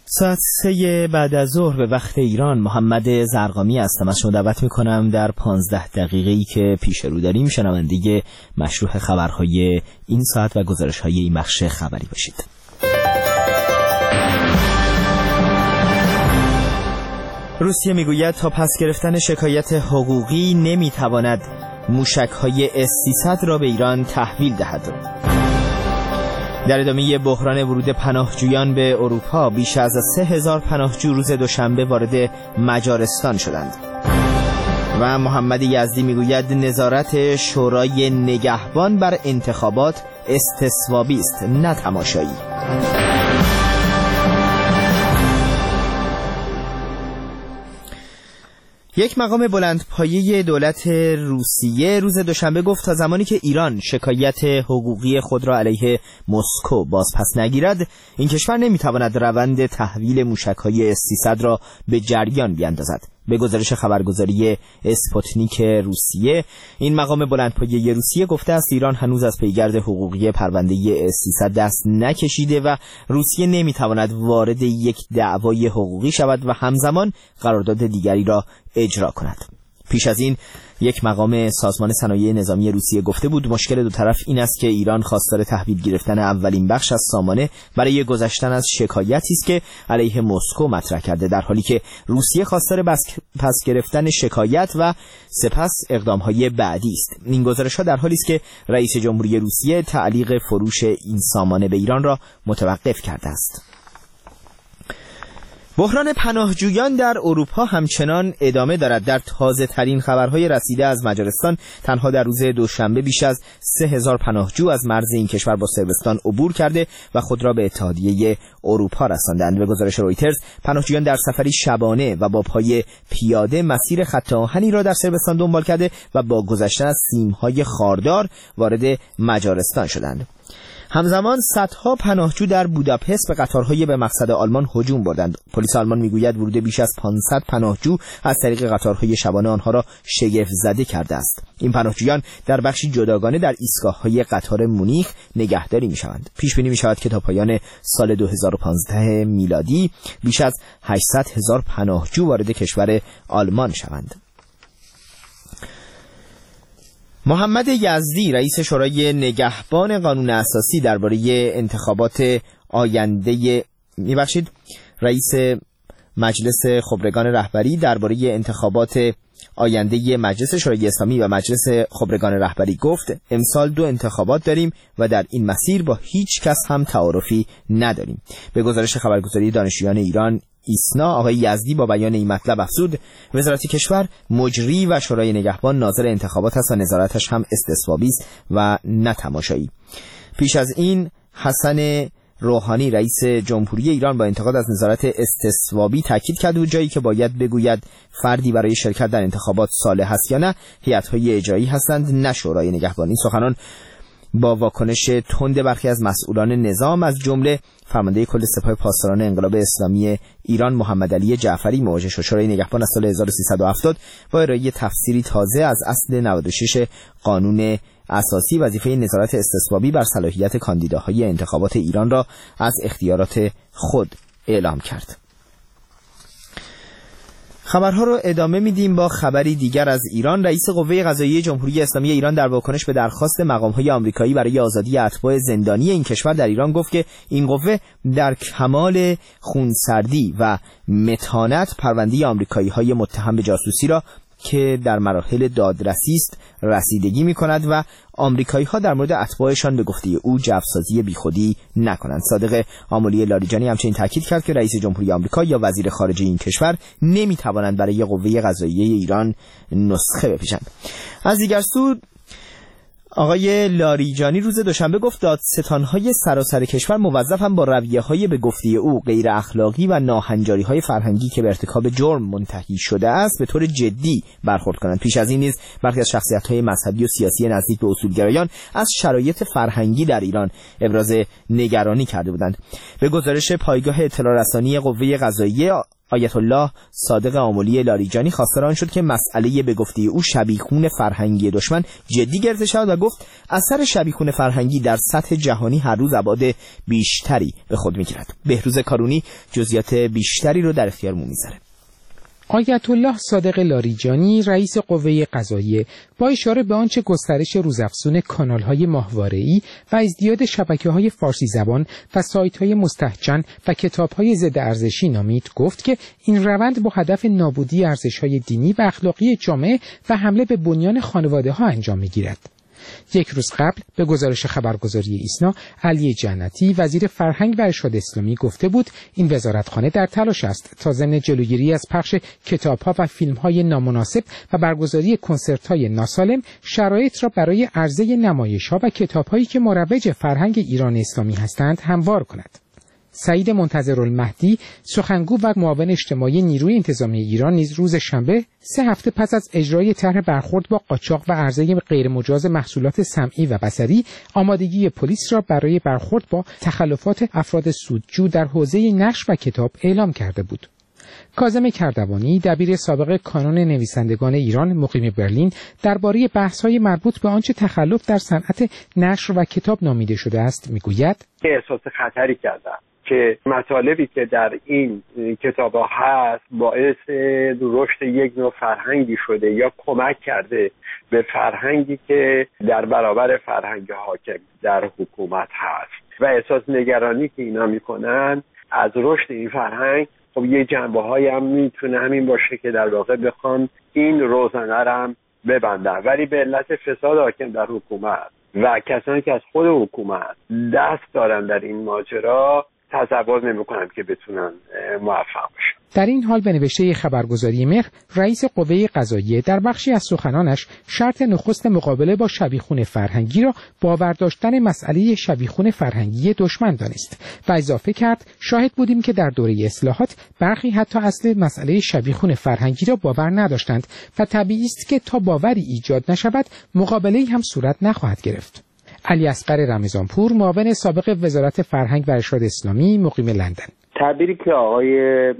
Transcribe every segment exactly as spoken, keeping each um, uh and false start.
ساعت سه بعد از ظهر به وقت ایران. محمد زرقامی هستم. از شما دعوت میکنم در پانزده دقیقه‌ای که پیش رو داریم شنونده مشروح خبرهای این ساعت و گزارش‌های این بخش خبری باشید. روسیه میگوید تا پس گرفتن شکایت حقوقی نمیتواند موشک‌های اس سیصد را به ایران تحویل دهد. در ادامه بحران ورود پناهجویان به اروپا، بیش از سه هزار پناهجو روز دوشنبه وارد مجارستان شدند. و محمد یزدی میگوید نظارت شورای نگهبان بر انتخابات استصوابی است نه تماشایی. یک مقام بلندپایه دولت روسیه روز دوشنبه گفت تا زمانی که ایران شکایت حقوقی خود را علیه مسکو باز پس نگیرد، این کشور نمیتواند روند تحویل موشک‌های اس سیصد را به جریان بیاندازد. به گزارش خبرگزاری اسپوتنیک روسیه، این مقام بلندپایه روسیه گفته است ایران هنوز از پیگرد حقوقی پرونده اس سیصد دست نکشیده و روسیه نمیتواند وارد یک دعوای حقوقی شود و همزمان قرارداد دیگری را اجرا کند. پیش از این یک مقام سازمان صنایع نظامی روسیه گفته بود مشکل دو طرف این است که ایران خواستار تحویل گرفتن اولین بخش از سامانه برای گذشتن از شکایتی است که علیه مسکو مطرح کرده، در حالی که روسیه خواستار پس گرفتن شکایت و سپس اقدام‌های بعدی است. این گزارش‌ها در حالی است که رئیس جمهوری روسیه تعلیق فروش این سامانه به ایران را متوقف کرده است. بحران پناهجویان در اروپا همچنان ادامه دارد. در تازه ترین خبرهای رسیده از مجارستان، تنها در روز دوشنبه بیش از سه هزار پناهجو از مرز این کشور با صربستان عبور کرده و خود را به اتحادیه اروپا رساندند. به گزارش رویترز، پناهجویان در سفری شبانه و با پای پیاده مسیر خط آهنی را در صربستان دنبال کرده و با گذشتن از سیم‌های خاردار وارد مجارستان شدند. همزمان صدها پناهجو در بوداپست به قطارهای به مقصد آلمان هجوم بردند. پلیس آلمان میگوید ورود بیش از پانصد پناهجو از طریق قطارهای شبانه آنها را شگفت زده کرده است. این پناهجویان در بخشی جداگانه در ایستگاه‌های قطار مونیخ نگهداری می‌شوند. پیش بینی می‌شود که تا پایان سال دو هزار و پانزده میلادی بیش از هشتصد هزار پناهجو وارد کشور آلمان شوند. محمد یزدی رئیس شورای نگهبان قانون اساسی درباره انتخابات آینده میبخشید رئیس مجلس خبرگان رهبری درباره انتخابات آینده مجلس شورای اسلامی و مجلس خبرگان رهبری گفت امسال دو انتخابات داریم و در این مسیر با هیچ کس هم تعارفی نداریم. به گزارش خبرگزاری دانشجویان ایران ایسنا، آقای یزدی با بیان این مطلب افزود وزارت کشور مجری و شورای نگهبان ناظر انتخابات است و نظارتش هم استصوابی است و نه تماشایی. پیش از این حسن روحانی رئیس جمهوری ایران با انتقاد از نظارت استصوابی تاکید کرد و جایی که باید بگوید فردی برای شرکت در انتخابات صالح است یا نه هیئت‌های اجرایی هستند نه شورای نگهبان. این سخنان با واکنش تند برخی از مسئولان نظام از جمله فرمانده کل سپاه پاسداران انقلاب اسلامی ایران محمد علی جعفری مواجه شد. شورای نگهبان از سال هزار و سیصد و هفتاد با ارائه تفسیری تازه از اصل نود و شش قانون اساسی وظیفه نظارت استصوابی بر صلاحیت کاندیداهای انتخابات ایران را از اختیارات خود اعلام کرد. خبرها رو ادامه میدیم با خبری دیگر از ایران. رئیس قوه قضاییه جمهوری اسلامی ایران در واکنش به درخواست مقام‌های آمریکایی برای آزادی اتباع زندانی این کشور در ایران گفت که این قوه در کمال خونسردی و متانت پرونده آمریکایی‌های متهم به جاسوسی را که در مراحل دادرسی است رسیدگی می‌کند و آمریکایی‌ها در مورد اتباعشان به گفته او جوابسازی بیخودی نکنند. صادق آملی لاریجانی همچنین تاکید کرد که رئیس جمهوری آمریکا یا وزیر خارجه این کشور نمی‌توانند برای قوه قضاییه ایران نسخه بپیچند. از دیگر سو آقای لاریجانی روز دوشنبه گفت دادستان‌های سراسر کشور موظفند با رویه‌های به گفته او غیر اخلاقی و ناهنجاری‌های فرهنگی که به ارتکاب جرم منتهی شده است به طور جدی برخورد کنند. پیش از این نیز برخی از شخصیت‌های مذهبی و سیاسی نزدیک به اصولگرایان از شرایط فرهنگی در ایران ابراز نگرانی کرده بودند. به گزارش پایگاه اطلاع رسانی قوه قضاییه، آیت الله صادق آملی لاریجانی خواستار آن شد که مسئله به گفته او شبیخون فرهنگی دشمن جدی گرفته شود و گفت اثر شبیخون فرهنگی در سطح جهانی هر روز ابعاد بیشتری به خود می‌گیرد. بهروز کارونی جزئیات بیشتری رو در اختیار ما می‌ذاره. آیت الله صادق لاریجانی رئیس قوه قضاییه با اشاره به آنچه گسترش روزافزون کانال‌های ماهواره‌ای و ازدیاد شبکه‌های فارسی زبان و سایت‌های مستهجن و کتاب‌های ضد ارزشی نامید، گفت که این روند با هدف نابودی ارزش‌های دینی و اخلاقی جامعه و حمله به بنیان خانواده‌ها انجام می‌گیرد. یک روز قبل به گزارش خبرگزاری ایسنا، علی جنتی وزیر فرهنگ و ارشاد اسلامی گفته بود این وزارتخانه در تلاش است تا ضمن جلوگیری از پخش کتاب‌ها و فیلم‌های نامناسب و برگزاری کنسرت‌های ناسالم، شرایط را برای عرضه نمایش‌ها و کتاب‌هایی که مروج فرهنگ ایران اسلامی هستند هموار کند. سعید منتظرالمهدی سخنگو و معاون اجتماعی نیروی انتظامی ایران نیز روز شنبه سه هفته پس از اجرای طرح برخورد با قاچاق و عرضه غیرمجاز محصولات سمعی و بصری، آمادگی پلیس را برای برخورد با تخلفات افراد سودجو در حوزه نشر و کتاب اعلام کرده بود. کاظم کردوانی دبیر سابق کانون نویسندگان ایران مقیم برلین درباره بحث‌های مربوط به آنچه تخلف در صنعت نشر و کتاب نامیده شده است میگوید احساس خطری کردم که مطالبی که در این کتاب‌ها هست باعث رشد یک نوع فرهنگی شده یا کمک کرده به فرهنگی که در برابر فرهنگ حاکم در حکومت هست و احساس نگرانی که اینا میکنن از رشد این فرهنگ. خب یه جنبه‌هایی هم میتونه همین باشه که در واقع بخوان این روزنه رو ببندن، ولی به علت فساد حاکم در حکومت و کسانی که از خود حکومت دست دارن در این ماجرا تصور نمی‌کنم که بتونن موفق بشن. در این حال به نوشته خبرگزاری مهر، رئیس قوه قضاییه در بخشی از سخنانش شرط نخست مقابله با شبیخون فرهنگی را باور داشتن مسئله شبیخون فرهنگی دشمن دانست و اضافه کرد شاهد بودیم که در دوره اصلاحات برخی حتی اصل مسئله شبیخون فرهنگی را باور نداشتند و طبیعی است که تا باوری ایجاد نشود مقابله‌ای هم صورت نخواهد گرفت. علی اصغر رمضانپور معاون سابق وزارت فرهنگ و ارشاد اسلامی مقیم لندن: تعبیری که آقای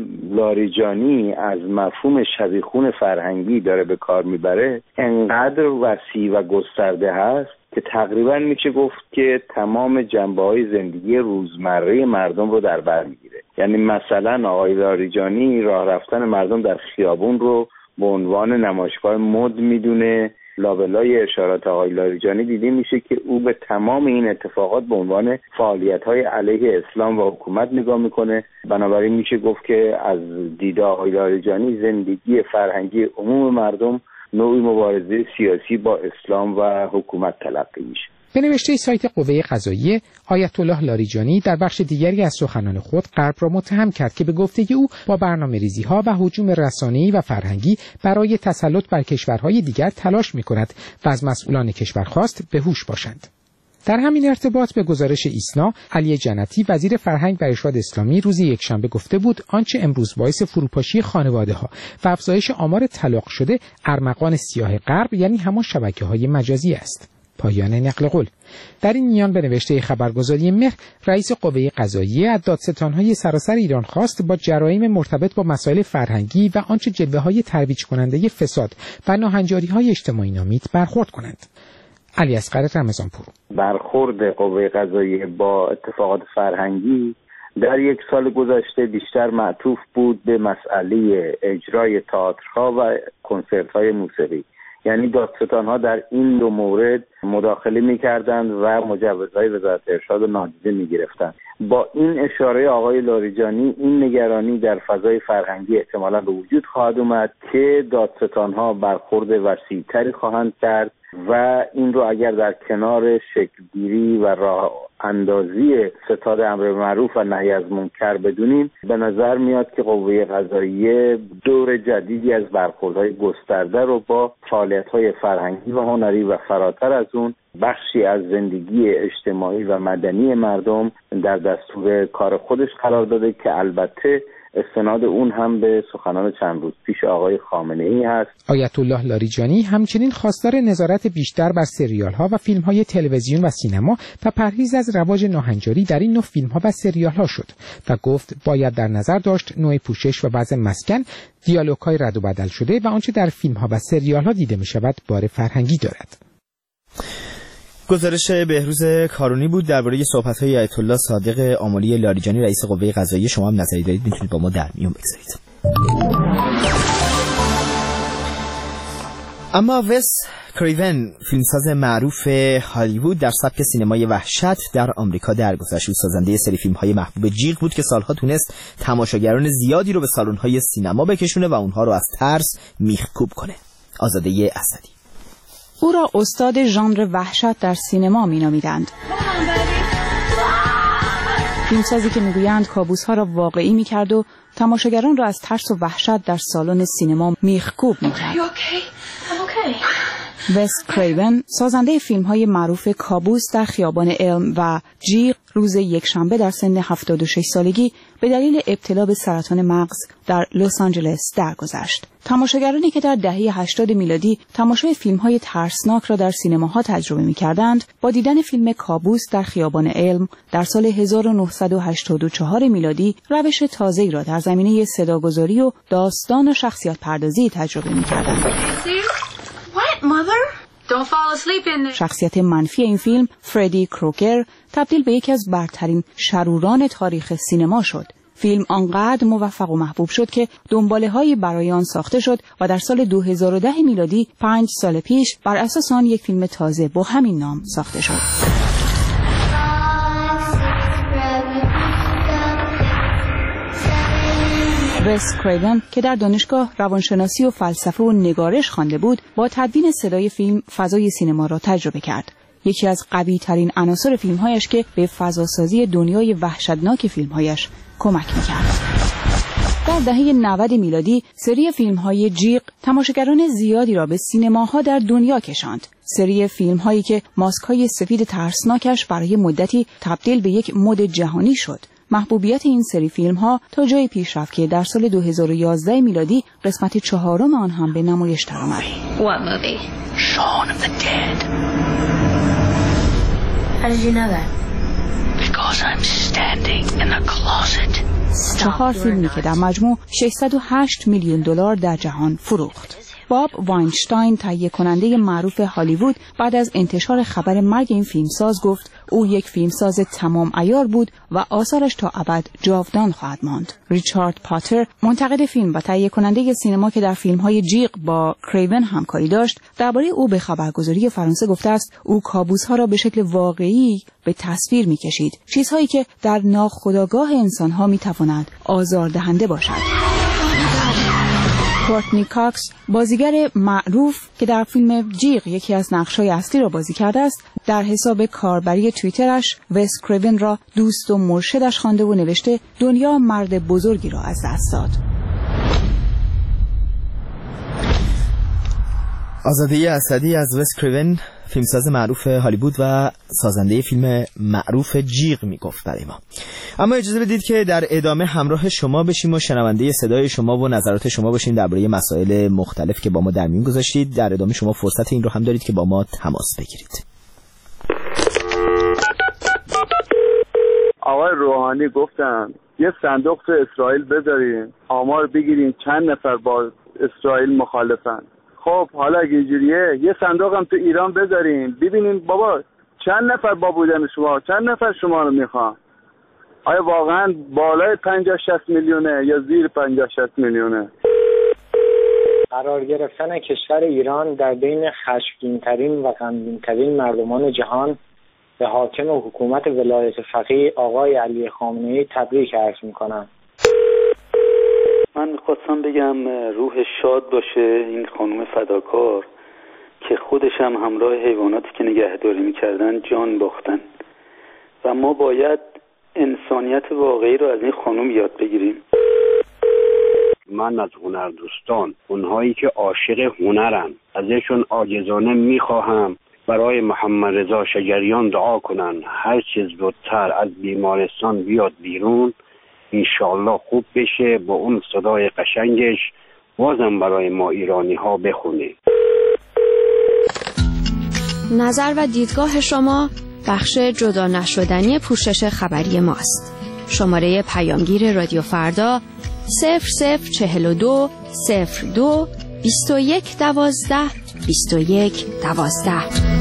لاریجانی از مفهوم شبیخون فرهنگی داره به کار میبره انقدر وسیع و گسترده هست که تقریبا میشه گفت که تمام جنبه‌های زندگی روزمره مردم رو در بر میگیره. یعنی مثلا آقای لاریجانی راه رفتن مردم در خیابون رو به عنوان نمایشگاه مد میدونه. لابلای اشارات آقای لاریجانی دیده میشه که او به تمام این اتفاقات به عنوان فعالیت‌های علیه اسلام و حکومت نگاه میکنه. بنابراین میشه گفت که از دید آقای لاریجانی زندگی فرهنگی عموم مردم نوعی مبارزه سیاسی با اسلام و حکومت تلقی میشه. به نوشته سایت قوه قضاییه، آیت الله لاریجانی در بخش دیگری از سخنان خود غرب را متهم کرد که به گفته او با برنامه‌ریزی‌ها و هجوم رسانه‌ای و فرهنگی برای تسلط بر کشورهای دیگر تلاش می‌کند و از مسئولان کشور خواست به هوش باشند. در همین ارتباط به گزارش ایسنا، علی جنتی وزیر فرهنگ و ارشاد اسلامی روز یکشنبه گفته بود آنچه امروز باعث فروپاشی خانواده‌ها و افزایش آمار طلاق شده ارمغان سیاه غرب یعنی همان شبکه‌های مجازی است. پایان نقل قول. در این میان به نوشته خبرگزاری مهر، رئیس قوه قضاییه از دادستان‌های سراسر ایران خواست با جرایم مرتبط با مسائل فرهنگی و آنچه جلوه‌های ترویج کننده فساد و ناهنجاری‌های اجتماعی نامید برخورد کنند. علی اصغر رمضانپور: برخورد قوه قضاییه با اتفاقات فرهنگی در یک سال گذشته بیشتر معطوف بود به مسئله اجرای تئاترها و کنسرت‌های موسیقی. یعنی دادستان‌ها در این دو مورد مداخله می‌کردند و مجوزهای وزارت ارشاد نادیده می‌گرفتند. با این اشاره آقای لاریجانی این نگرانی در فضای فرهنگی احتمالاً به وجود خواهد اومد که دادستان‌ها برخورد وسیع‌تری خواهند کرد و این رو اگر در کنار شکلگیری و راه اندازی ستاد امر معروف و نهی از منکر بدونیم، به نظر میاد که قوه قضاییه دور جدیدی از برخوردهای گسترده رو با فعالیت‌های فرهنگی و هنری و فراتر از اون بخشی از زندگی اجتماعی و مدنی مردم در دستور کار خودش قرار داده که البته استناد اون هم به سخنان چند روز پیش آقای خامنه‌ای هست. آیت الله لاریجانی همچنین خواستار نظارت بیشتر بر سریال‌ها و فیلم‌های تلویزیون و سینما و پرهیز از رواج ناهنجاری در این نوع فیلم‌ها و سریال‌ها شد و گفت باید در نظر داشت نوع پوشش و وضع مسکن، دیالوگ‌های رد و بدل شده و آنچه در فیلم‌ها و سریال‌ها دیده می‌شود بار فرهنگی دارد. گزارش بهروز کارونی بود درباره صحبت‌های آیت الله صادق آملی لاریجانی رئیس قوه قضاییه. شما هم نظری دارید میتونید با ما در میون بگذارید. اما وس کریون، فیلمساز معروف هالیوود، در سبک سینمای وحشت در آمریکا درگذشت. او سازنده سری فیلم‌های محبوب جیغ بود که سالها تونست تماشاگران زیادی رو به سالن‌های سینما بکشونه و اونها رو از ترس میخکوب کنه. آزاده اسدی او را استاد ژانر وحشت در سینما می‌نامیدند. فیلمسازی که میگویند کابوس‌ها را واقعی می‌کرد و تماشاگران را از ترس و وحشت در سالن سینما میخکوب می‌کرد. وس کریون، سازنده فیلم‌های معروف کابوس در خیابان علم و جیغ، روز یکشنبه در سن هفتاد و شش سالگی به دلیل ابتلا به سرطان مغز در لس آنجلس درگذشت. تماشاگرانی که در دهه هشتاد میلادی تماشای فیلم‌های ترسناک را در سینماها تجربه می‌کردند، با دیدن فیلم کابوس در خیابان علم در سال هزار و نهصد و هشتاد و چهار میلادی روش تازه‌ای را در زمینه صداگذاری و داستان و شخصیت پردازی تجربه می‌کردند. شخصیت منفی این فیلم، فردی کروگر، تبدیل به یکی از برترین شروران تاریخ سینما شد. فیلم آنقدر موفق و محبوب شد که دنباله‌هایی برای آن ساخته شد و در سال دو هزار و ده میلادی، پنج سال پیش، بر اساس آن یک فیلم تازه با همین نام ساخته شد. وس کریون که در دانشگاه روانشناسی و فلسفه و نگارش خوانده بود، با تدوین صدای فیلم فضای سینما را تجربه کرد. یکی از قوی ترین عناصر فیلم‌هایش که به فضاسازی دنیای وحشتناک فیلم‌هایش کمک می‌کرد. در دهه نود میلادی سری فیلم‌های جیغ تماشاگران زیادی را به سینماها در دنیا کشاند. سری فیلم‌هایی که ماسک‌های سفید ترسناکش برای مدتی تبدیل به یک مد جهانی شد. محبوبیت این سری فیلم‌ها تا جایی پیش رفت که در سال دو هزار و یازده میلادی قسمت چهارم آن هم به نمایش درآمد. What movie? Shaun of the Dead. How did you know that? Because I'm standing in the closet. چهار فیلمی که در مجموع ششصد و هشت میلیون دلار در جهان فروخت. باب واینشتاین، تهیه کننده معروف هالیوود، بعد از انتشار خبر مرگ این فیلمساز گفت او یک فیلمساز تمام عیار بود و آثارش تا ابد جاودان خواهد ماند. ریچارد پاتر، منتقد فیلم و تهیه کننده سینما که در فیلم‌های جیغ با کریون همکاری داشت، درباره او به خبرگزاری فرانسه گفته است او کابوس‌ها را به شکل واقعی به تصویر می‌کشید، چیزهایی که در ناخودآگاه انسان‌ها می‌تواند آزاردهنده باشد. کورتنی کاکس، بازیگر معروف که در فیلم جیغ یکی از نقش‌های اصلی را بازی کرده است، در حساب کاربری توییترش وس کریون را دوست و مرشدش خوانده و نوشته دنیا مرد بزرگی را از دست داد. آزاده اسدی از وس کریون، فیلمساز معروف هالیوود و سازنده فیلم معروف جیغ میگفت برای ما. اما اجازه بدید که در ادامه همراه شما بشیم و شنونده صدای شما و نظرات شما باشیم درباره مسائل مختلف که با ما در میون گذاشتید. در ادامه شما فرصت این رو هم دارید که با ما تماس بگیرید. آقای روحانی گفتن یه صندوق تو اسرائیل بذارین، آمار بگیرین چند نفر با اسرائیل مخالفن. خب حالا اگه اینجوریه یه صندوق هم تو ایران بذارین، ببینین بابا چند نفر با بودن شما، چند نفر شما رو میخوان. آیا واقعا بالای پنجاه شصت میلیونه یا زیر پنجاه شصت میلیونه؟ قرار گرفتن کشور ایران در بین خشمگین‌ترین و غمگین‌ترین مردمان جهان به حاکم و حکومت ولایت فقیه آقای علی خامنه‌ای تبریک عرض میکنم. من میخواستم بگم روح شاد باشه این خانم فداکار که خودش هم همراه حیواناتی که نگهداری میکردن جان باختن و ما باید انسانیت واقعی رو از این خانم یاد بگیریم. من از هنر دوستان، اونهایی که عاشق هنرن، ازشون عاجزانه میخواهم برای محمد رضا شجریان دعا کنن هر چیز زودتر از بیمارستان بیاد بیرون انشالله خوب بشه، با اون صدای قشنگش بازم برای ما ایرانی ها بخونه. نظر و دیدگاه شما بخش جدا نشدنی پوشش خبری ماست. شماره پیامگیر رادیو فردا صفر صفر چهل و دو صفر دو بیست و یک دوازده بیست و یک دوازده.